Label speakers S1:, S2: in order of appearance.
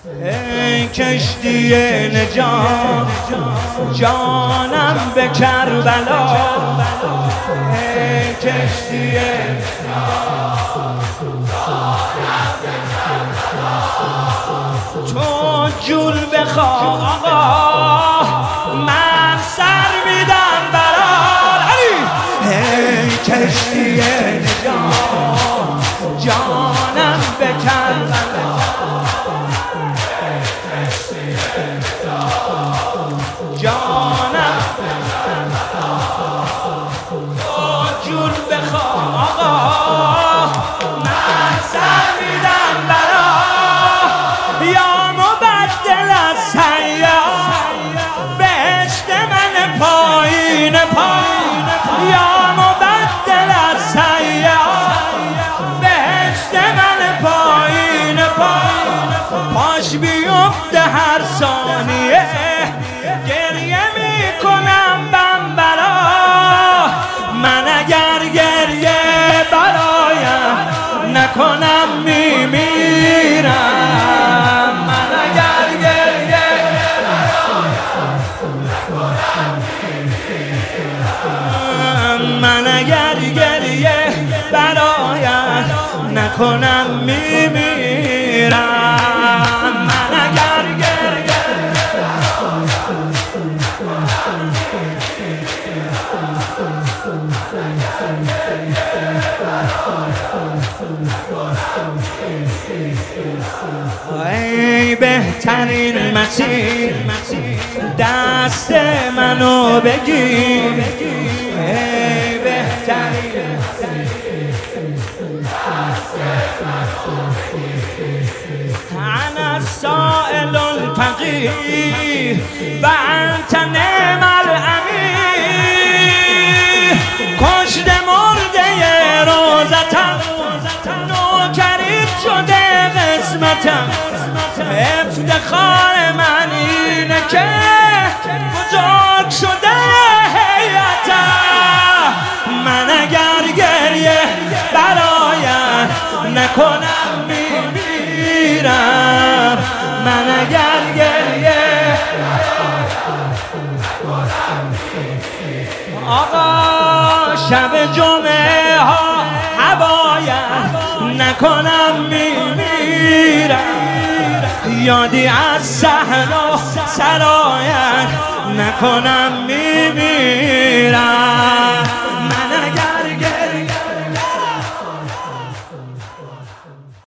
S1: ای کشتی نجات جانم به کربلا، ای کشتی تو جول بخواه آقا من سر میدم برات. ای کشتی نجات جانم به کربلا، جانم تو جون بخواه آقا من سر میدم برات. یا مبدل از سیار بهشت من پایین پایین، یا مبدل از سیار بهشت من پایین پایین. پاش بیفته هر ثانیه گریه میکنم بمبرا، من اگر گریه برایم نکنم میمیرم، من اگر گریه من اگر گریه برایم نکنم میمیرم، من اگر گریه ای بهترین مسیر دست منو بگیر، ای بهترین انا السائل الفقیر و انت نعم الامیر. کشته مرده روزتم نوکریت شده قسمتم، افتخار من اینه که بزرگ شده هیئتم. من اگر گریه برایم نکنم میمیرم، من اگر گریه آقا شب جمعه ها هوایم نکنم میمیرم، یادی از صحرا سرایم نکنم میمیرم.